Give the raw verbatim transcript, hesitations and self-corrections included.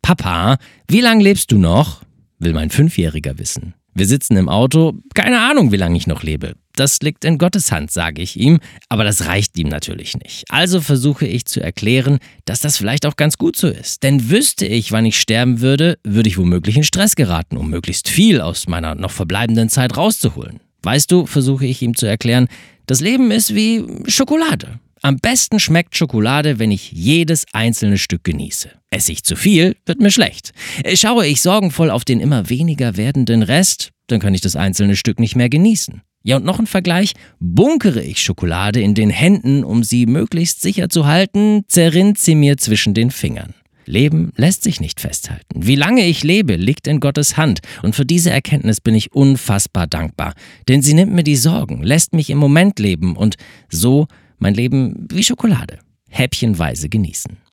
Papa, wie lange lebst du noch? Will mein Fünfjähriger wissen. Wir sitzen im Auto, keine Ahnung, wie lange ich noch lebe. Das liegt in Gottes Hand, sage ich ihm, aber das reicht ihm natürlich nicht. Also versuche ich zu erklären, dass das vielleicht auch ganz gut so ist. Denn wüsste ich, wann ich sterben würde, würde ich womöglich in Stress geraten, um möglichst viel aus meiner noch verbleibenden Zeit rauszuholen. Weißt du, versuche ich ihm zu erklären, das Leben ist wie Schokolade. Am besten schmeckt Schokolade, wenn ich jedes einzelne Stück genieße. Esse ich zu viel, wird mir schlecht. Schaue ich sorgenvoll auf den immer weniger werdenden Rest, dann kann ich das einzelne Stück nicht mehr genießen. Ja, und noch ein Vergleich, bunkere ich Schokolade in den Händen, um sie möglichst sicher zu halten, zerrinnt sie mir zwischen den Fingern. Leben lässt sich nicht festhalten. Wie lange ich lebe, liegt in Gottes Hand. Und für diese Erkenntnis bin ich unfassbar dankbar. Denn sie nimmt mir die Sorgen, lässt mich im Moment leben und so mein Leben wie Schokolade, häppchenweise genießen.